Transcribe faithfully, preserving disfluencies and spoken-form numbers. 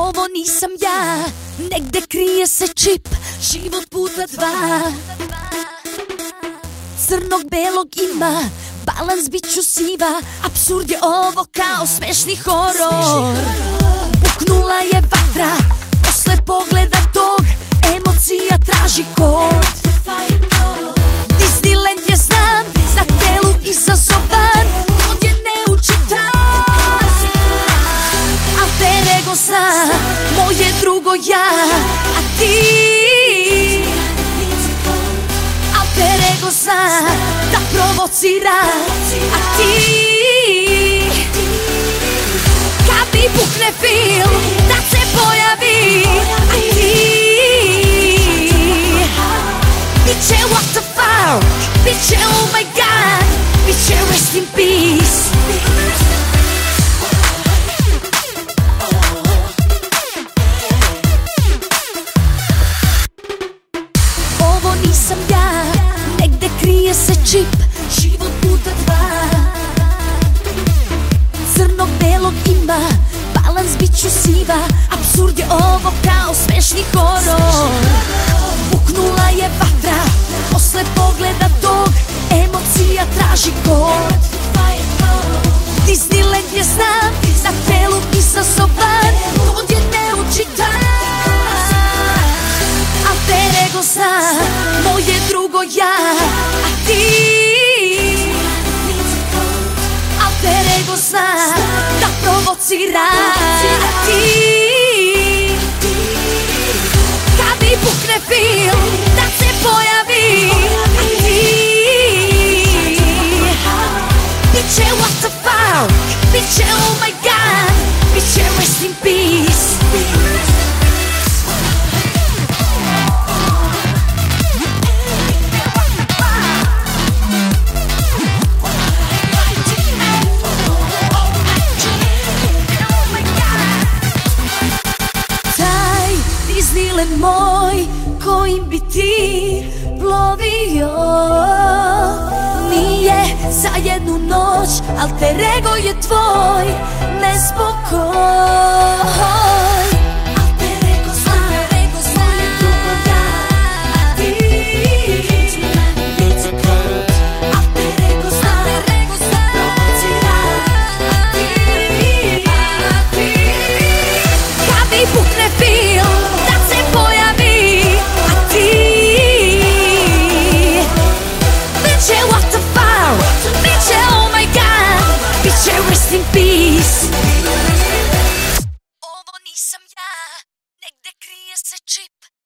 Ovo nisam ja, negde krije se čip, život puta dva. Crnog belog ima, balans bit ću siva, apsurd je ovo kao smešni horor. Buknula je vatra, posle pogleda tog, emocija traži kod. Disneyland je znam, na telu izazovan, kod je neučitan. Alter ego sam, moje drugo ja, a ti alter ego sam, da provocira, a ti kad mi bukne film, da se pojavi, a ti biće what the fuck, biće oh my god, biće rest in peace. Ovo nisam ja, negde krije se čip, život puta dva. Crnog belog ima, balans bit ću siva, apsurd je ovo kao smešni horor. Buknula je vatra, posle pogleda tog, emocija traži kod. Disneyland je znam, na telu izazovan, kod je neučitan. Alter ego sam, moje drugo ja, a ti alter ego sam, da provocira, a ti kad mi bukne film, da se pojavi, a ti biće what the fuck, biće oh my god, biće rest in peace. Disneyland moj, kojim bi ti plovio, nije za jednu noć, alter ego je tvoj nespokoj. Alter ego znam, moje drugo ja, a ti alter ego znam, provocira, a ti kad mi bukne film, rest in peace. Ovo nisam ja, negde krije se čip.